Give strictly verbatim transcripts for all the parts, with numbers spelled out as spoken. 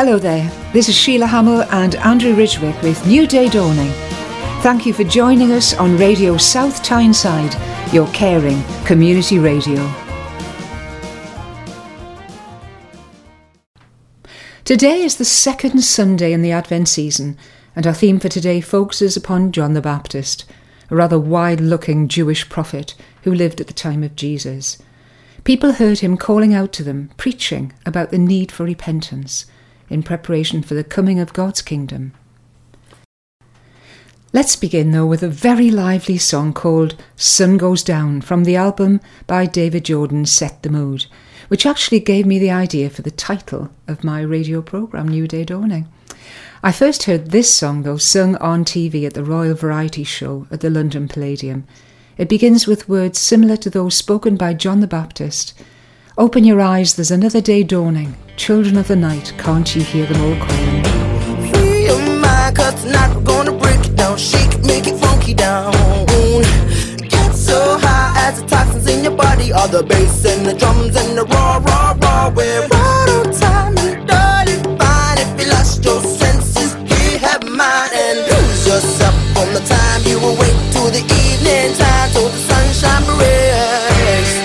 Hello there, this is Sheila Hamill and Andrew Ridgwick with New Day Dawning. Thank you for joining us on Radio South Tyneside, your caring community radio. Today is the second Sunday in the Advent season, and our theme for today focuses upon John the Baptist, a rather wide-looking Jewish prophet who lived at the time of Jesus. People heard him calling out to them, preaching about the need for repentance in preparation for the coming of God's kingdom. Let's begin though with a very lively song called Sun Goes Down from the album by David Jordan, Set the Mood, which actually gave me the idea for the title of my radio programme, New Day Dawning. I first heard this song though sung on T V at the Royal Variety Show at the London Palladium. It begins with words similar to those spoken by John the Baptist. Open your eyes, there's another day dawning. Children of the night, can't you hear them all calling? Free your mind, cause tonight we're gonna break it down. Shake it, make it funky down. Get so high as the toxins in your body. All the bass and the drums and the raw, raw, raw. We're right on time and darling fine. If you lost your senses, you have mine. And lose yourself from the time you awake to the evening time. Till the sunshine breaks.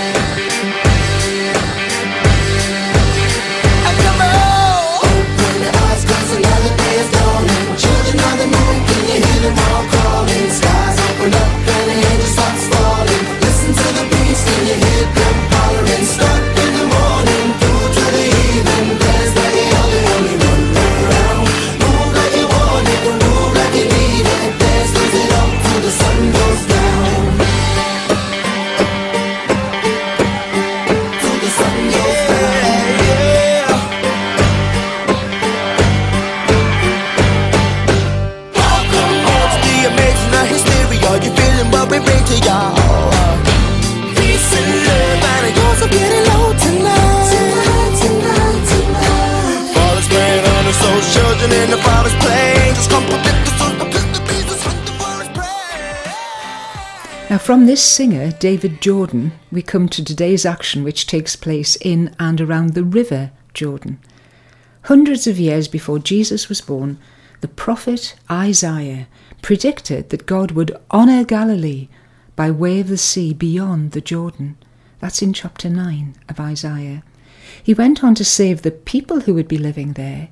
Now from this singer, David Jordan, we come to today's action which takes place in and around the River Jordan. Hundreds of years before Jesus was born, the prophet Isaiah predicted that God would honour Galilee by way of the sea beyond the Jordan. That's in chapter nine of Isaiah. He went on to say of the people who would be living there,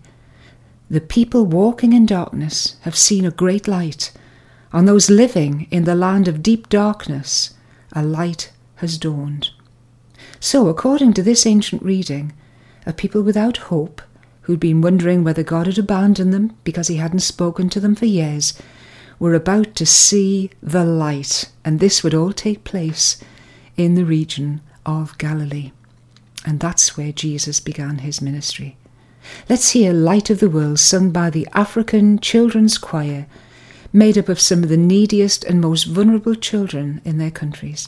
the people walking in darkness have seen a great light. On those living in the land of deep darkness, a light has dawned. So, according to this ancient reading, a people without hope, who'd been wondering whether God had abandoned them because he hadn't spoken to them for years, were about to see the light, and this would all take place in the region of Galilee. And that's where Jesus began his ministry. Let's hear Light of the World sung by the African Children's Choir, made up of some of the neediest and most vulnerable children in their countries.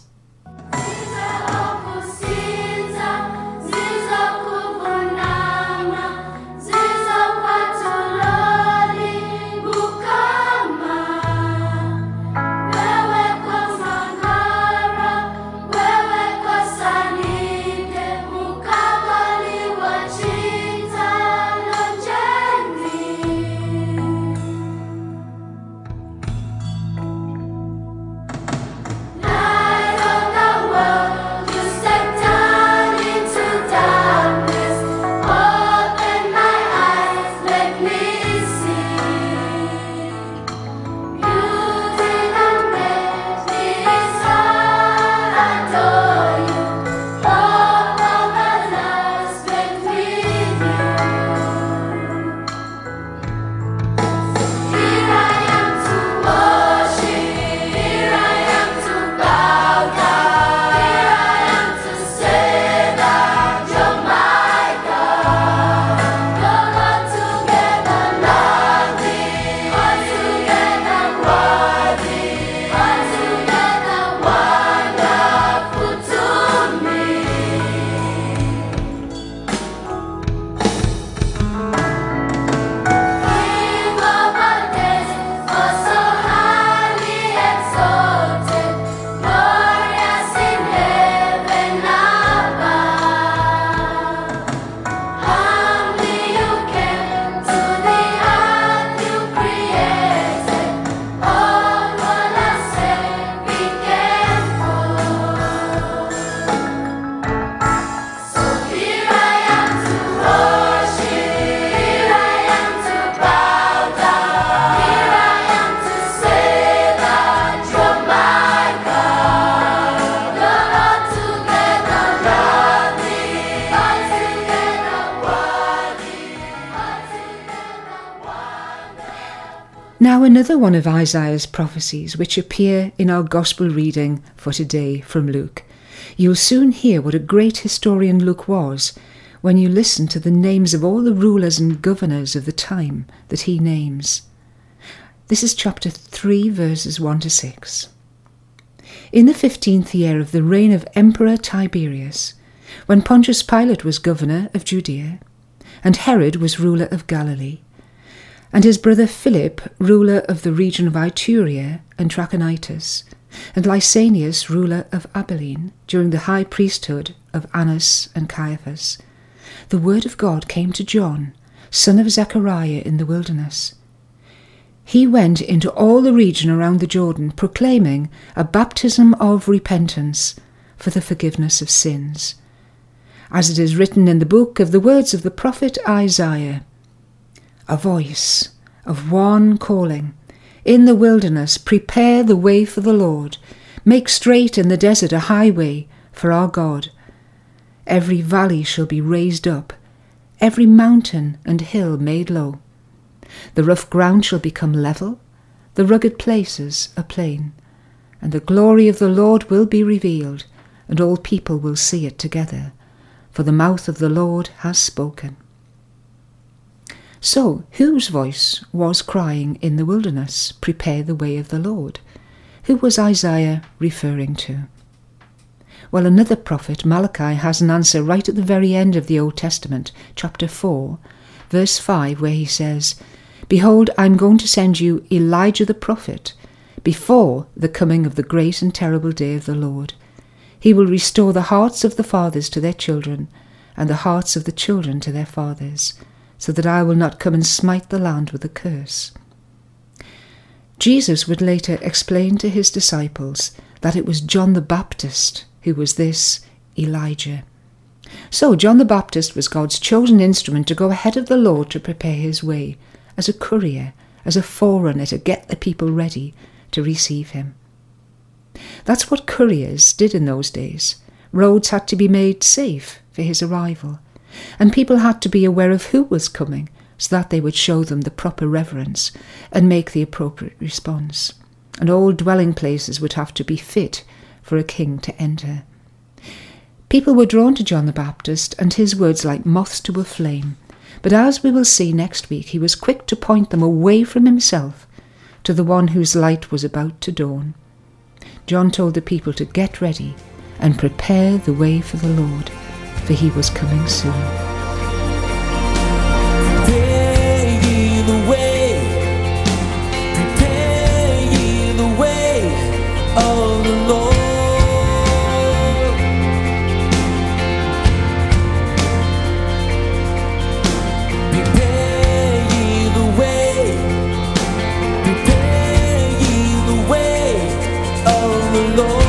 Light Now another one of Isaiah's prophecies which appear in our gospel reading for today from Luke. You'll soon hear what a great historian Luke was when you listen to the names of all the rulers and governors of the time that he names. This is chapter three, verses one to six. In the fifteenth year of the reign of Emperor Tiberius, when Pontius Pilate was governor of Judea, and Herod was ruler of Galilee, and his brother Philip, ruler of the region of Iturea and Trachonitis, and Lysanias, ruler of Abilene, during the high priesthood of Annas and Caiaphas, the word of God came to John, son of Zechariah, in the wilderness. He went into all the region around the Jordan, proclaiming a baptism of repentance for the forgiveness of sins, as it is written in the book of the words of the prophet Isaiah, a voice of one calling, in the wilderness, prepare the way for the Lord, make straight in the desert a highway for our God. Every valley shall be raised up, every mountain and hill made low. The rough ground shall become level, the rugged places a plain, and the glory of the Lord will be revealed, and all people will see it together, for the mouth of the Lord has spoken. So, whose voice was crying in the wilderness, prepare the way of the Lord? Who was Isaiah referring to? Well, another prophet, Malachi, has an answer right at the very end of the Old Testament, chapter four, verse five, where he says, Behold, I am going to send you Elijah the prophet, before the coming of the great and terrible day of the Lord. He will restore the hearts of the fathers to their children, and the hearts of the children to their fathers, so that I will not come and smite the land with a curse. Jesus would later explain to his disciples that it was John the Baptist who was this Elijah. So John the Baptist was God's chosen instrument to go ahead of the Lord to prepare his way, as a courier, as a forerunner to get the people ready to receive him. That's what couriers did in those days. Roads had to be made safe for his arrival, and people had to be aware of who was coming so that they would show them the proper reverence and make the appropriate response. And all dwelling places would have to be fit for a king to enter. People were drawn to John the Baptist and his words like moths to a flame, but as we will see next week, he was quick to point them away from himself to the one whose light was about to dawn. John told the people to get ready and prepare the way for the Lord, for he was coming soon. Prepare ye the way, prepare ye the way of the Lord. Prepare ye the way, prepare ye the way of the Lord.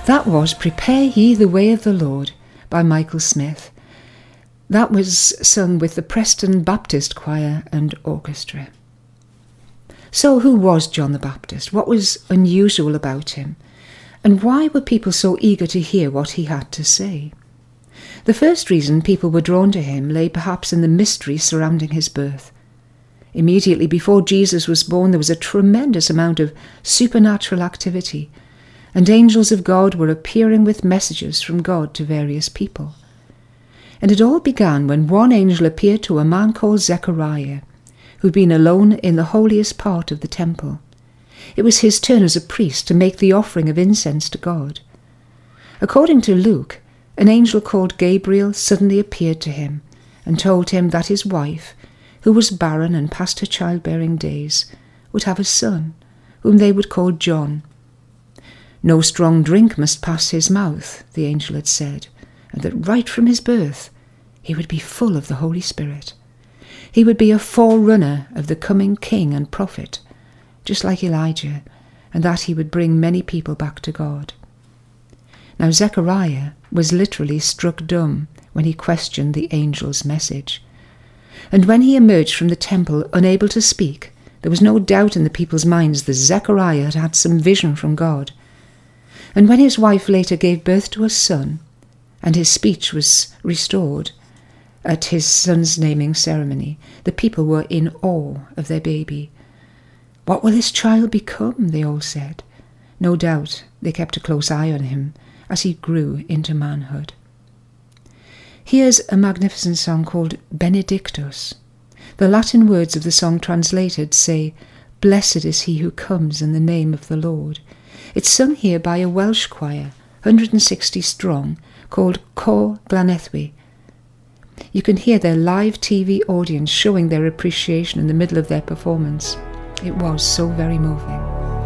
That was Prepare Ye the Way of the Lord by Michael Smith. That was sung with the Preston Baptist Choir and Orchestra. So who was John the Baptist? What was unusual about him? And why were people so eager to hear what he had to say? The first reason people were drawn to him lay perhaps in the mystery surrounding his birth. Immediately before Jesus was born, there was a tremendous amount of supernatural activity, and angels of God were appearing with messages from God to various people. And it all began when one angel appeared to a man called Zechariah, who'd been alone in the holiest part of the temple. It was his turn as a priest to make the offering of incense to God. According to Luke, an angel called Gabriel suddenly appeared to him and told him that his wife, who was barren and past her childbearing days, would have a son, whom they would call John. No strong drink must pass his mouth, the angel had said, and that right from his birth he would be full of the Holy Spirit. He would be a forerunner of the coming king and prophet, just like Elijah, and that he would bring many people back to God. Now Zechariah was literally struck dumb when he questioned the angel's message. And when he emerged from the temple unable to speak, there was no doubt in the people's minds that Zechariah had had some vision from God. And when his wife later gave birth to a son, and his speech was restored at his son's naming ceremony, the people were in awe of their baby. What will this child become? They all said. No doubt they kept a close eye on him as he grew into manhood. Here's a magnificent song called Benedictus. The Latin words of the song translated say, "Blessed is he who comes in the name of the Lord." It's sung here by a Welsh choir, one hundred sixty strong, called Cor Llanelli. You can hear their live T V audience showing their appreciation in the middle of their performance. It was so very moving.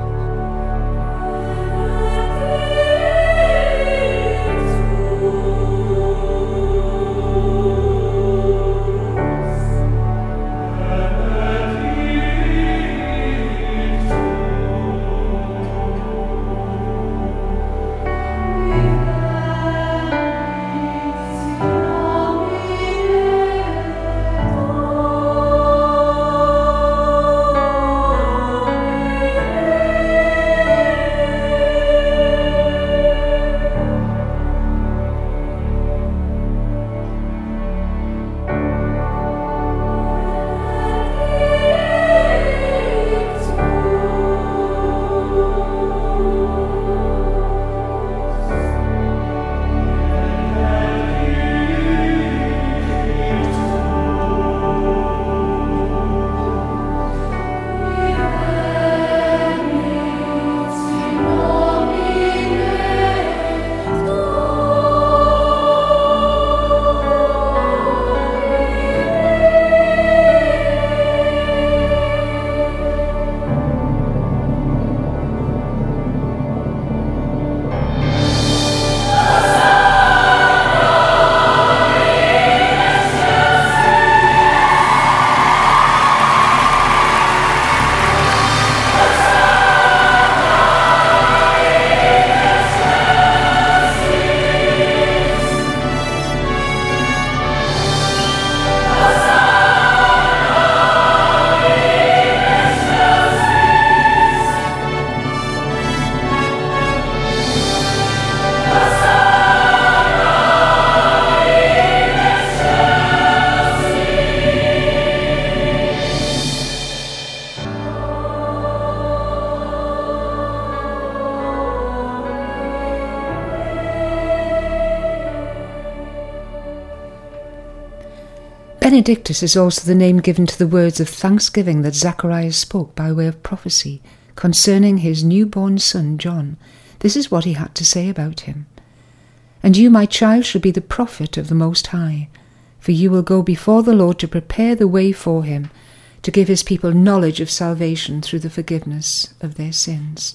Benedictus is also the name given to the words of thanksgiving that Zacharias spoke by way of prophecy concerning his newborn son John. This is what he had to say about him. "And you, my child, shall be the prophet of the Most High, for you will go before the Lord to prepare the way for him, to give his people knowledge of salvation through the forgiveness of their sins."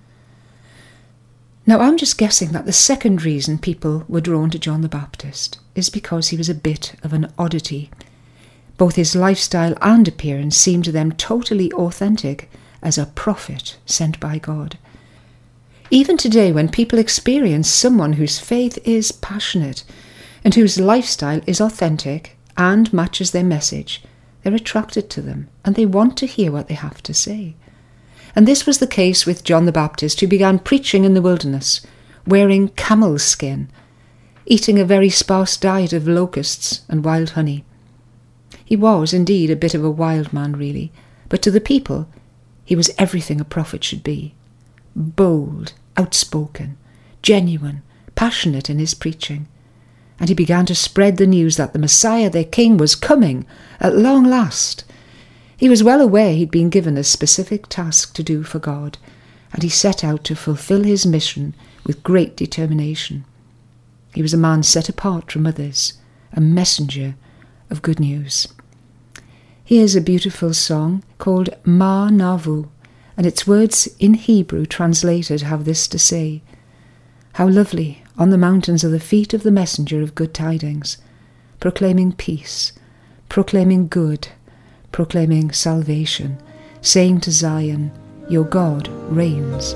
Now, I'm just guessing that the second reason people were drawn to John the Baptist is because he was a bit of an oddity. Both his lifestyle and appearance seemed to them totally authentic as a prophet sent by God. Even today, when people experience someone whose faith is passionate and whose lifestyle is authentic and matches their message, they're attracted to them and they want to hear what they have to say. And this was the case with John the Baptist, who began preaching in the wilderness, wearing camel's skin, eating a very sparse diet of locusts and wild honey. He was indeed a bit of a wild man, really, but to the people, he was everything a prophet should be. Bold, outspoken, genuine, passionate in his preaching. And he began to spread the news that the Messiah, their King, was coming at long last. He was well aware he'd been given a specific task to do for God, and he set out to fulfill his mission with great determination. He was a man set apart from others, a messenger of good news. Here's a beautiful song called Ma Navu, and its words in Hebrew translated have this to say: "How lovely on the mountains are the feet of the messenger of good tidings, proclaiming peace, proclaiming good, proclaiming salvation, saying to Zion, your God reigns."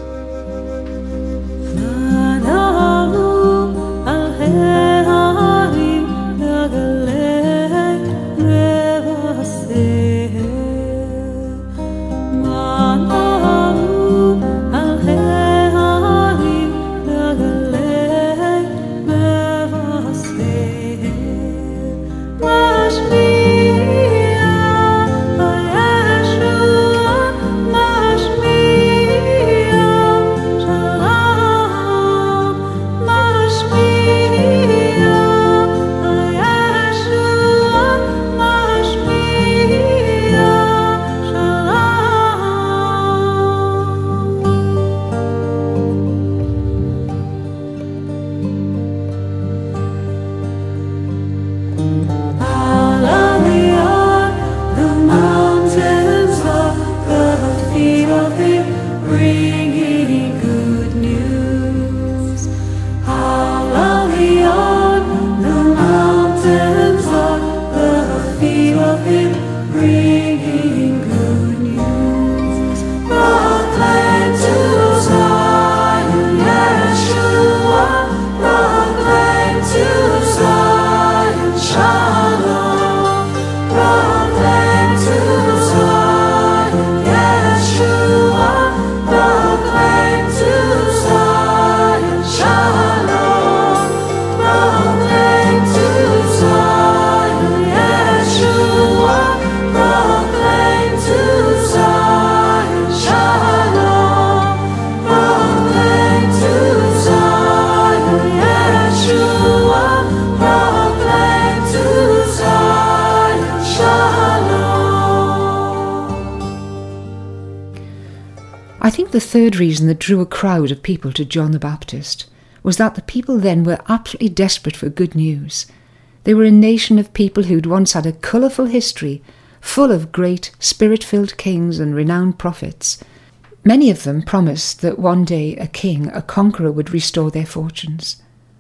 I think the third reason that drew a crowd of people to John the Baptist was that the people then were absolutely desperate for good news. They were a nation of people who'd once had a colourful history, full of great spirit-filled kings and renowned prophets. Many of them promised that one day a king, a conqueror, would restore their fortunes.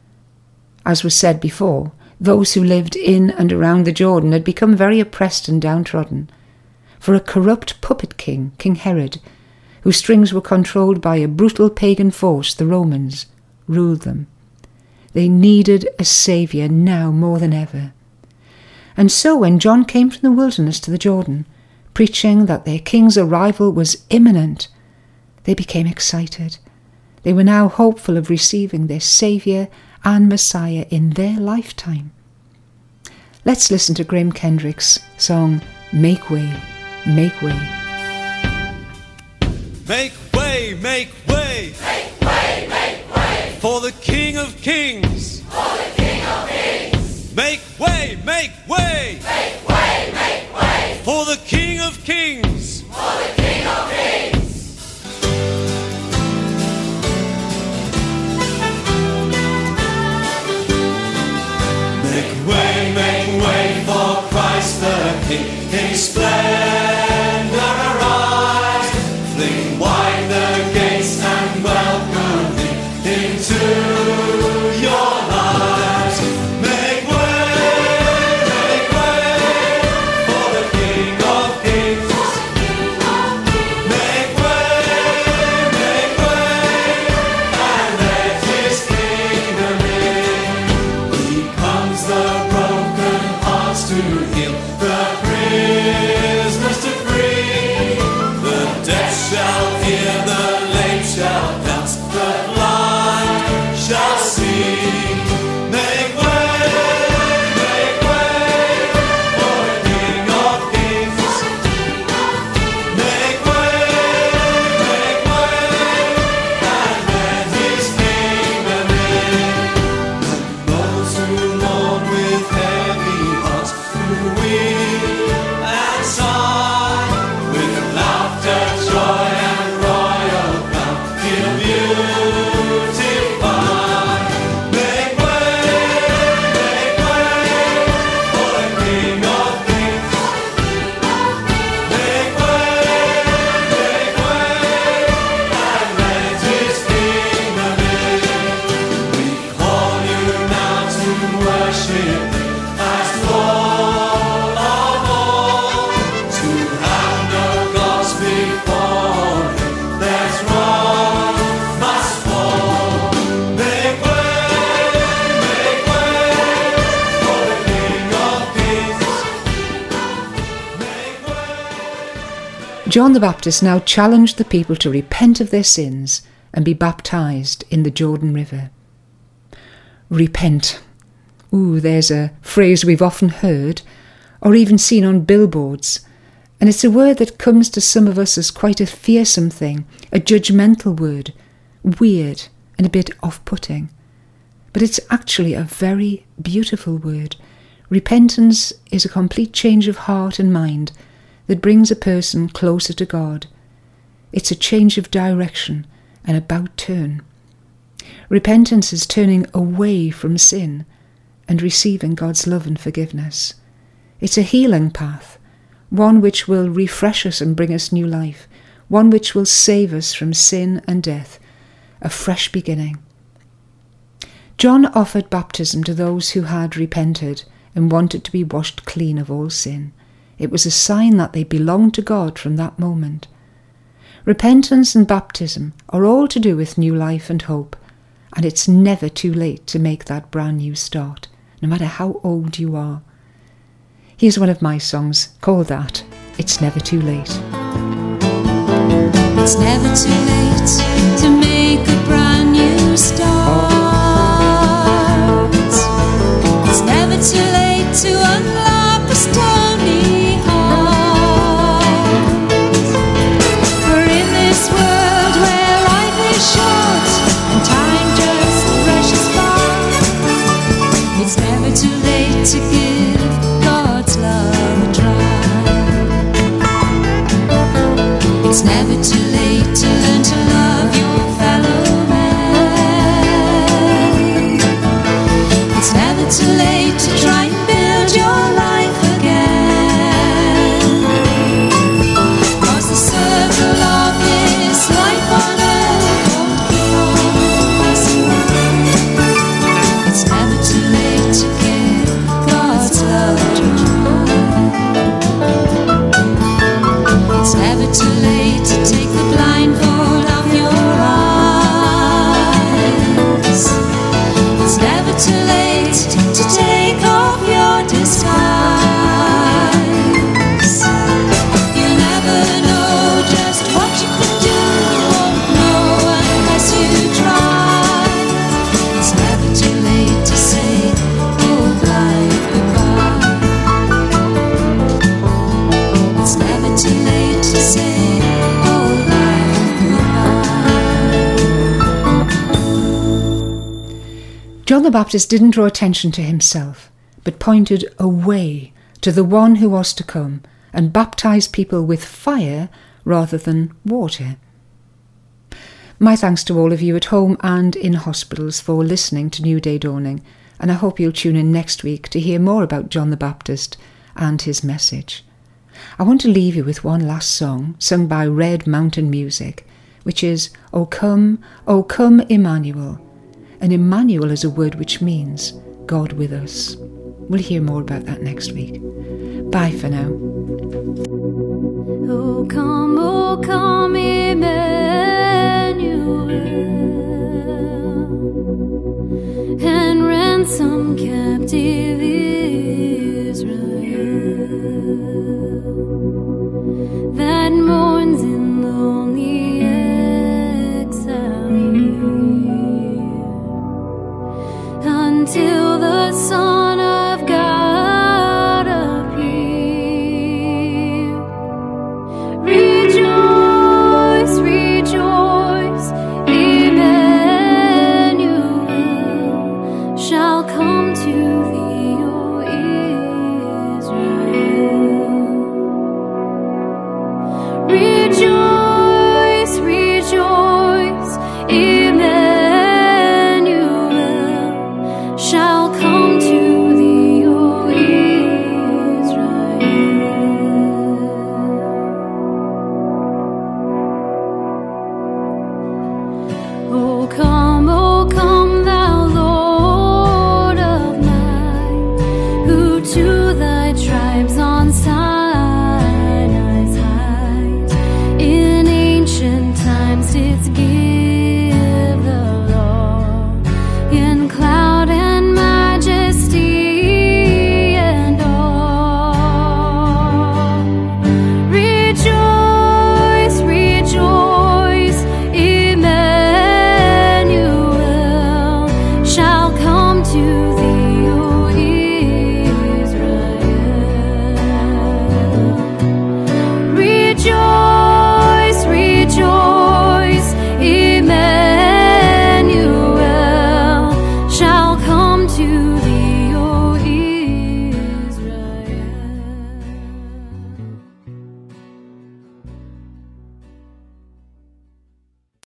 As was said before, those who lived in and around the Jordan had become very oppressed and downtrodden. For a corrupt puppet king, King Herod, whose strings were controlled by a brutal pagan force, the Romans, ruled them. They needed a saviour now more than ever. And so when John came from the wilderness to the Jordan, preaching that their king's arrival was imminent, they became excited. They were now hopeful of receiving their Saviour and Messiah in their lifetime. Let's listen to Graham Kendrick's song, Make Way, Make Way. Make way, make way, make way, make way, for the King of Kings, for the King of Kings. Make way, make way, make way, make way, for the King of Kings, for the King of Kings. Make way, make way for Christ the King, in His splendor arise. Fling wide the gates and welcome Thee into your lives. Make way, make way for the King of Kings. Make way, make way John the Baptist now challenged the people to repent of their sins and be baptised in the Jordan River. Repent. Ooh, there's a phrase we've often heard or even seen on billboards, and it's a word that comes to some of us as quite a fearsome thing, a judgmental word, weird and a bit off-putting. But it's actually a very beautiful word. Repentance is a complete change of heart and mind that brings a person closer to God. It's a change of direction, an about turn. Repentance is turning away from sin and receiving God's love and forgiveness. It's a healing path, one which will refresh us and bring us new life, one which will save us from sin and death, a fresh beginning. John offered baptism to those who had repented and wanted to be washed clean of all sin. It was a sign that they belonged to God from that moment. Repentance and baptism are all to do with new life and hope, and it's never too late to make that brand new start, no matter how old you are. Here's one of my songs called that, It's Never Too Late. It's never too late to make a brand new start. It's never too late to unlock a stony heart. For in this world where life is short and time just rushes by, it's never too late to give God's love a try. It's never too late to learn to love your fellow man. It's never too late to try and build your life again. 'Cause the circle of this life on earth won't keep on passing by. It's never too late to give God's love a try. It's never too late to take the blindfold off your eyes. It's never too late to take off your disguise. You'll never know just what you can do, won't know unless you try. It's never too late to say old life goodbye. It's never too late to say old life goodbye. John the Baptist didn't draw attention to himself, but pointed away to the one who was to come and baptise people with fire rather than water. My thanks to all of you at home and in hospitals for listening to New Day Dawning, and I hope you'll tune in next week to hear more about John the Baptist and his message. I want to leave you with one last song sung by Red Mountain Music, which is O Come, O Come Emmanuel. And Emmanuel is a word which means God with us. We'll hear more about that next week. Bye for now. Oh come, oh come.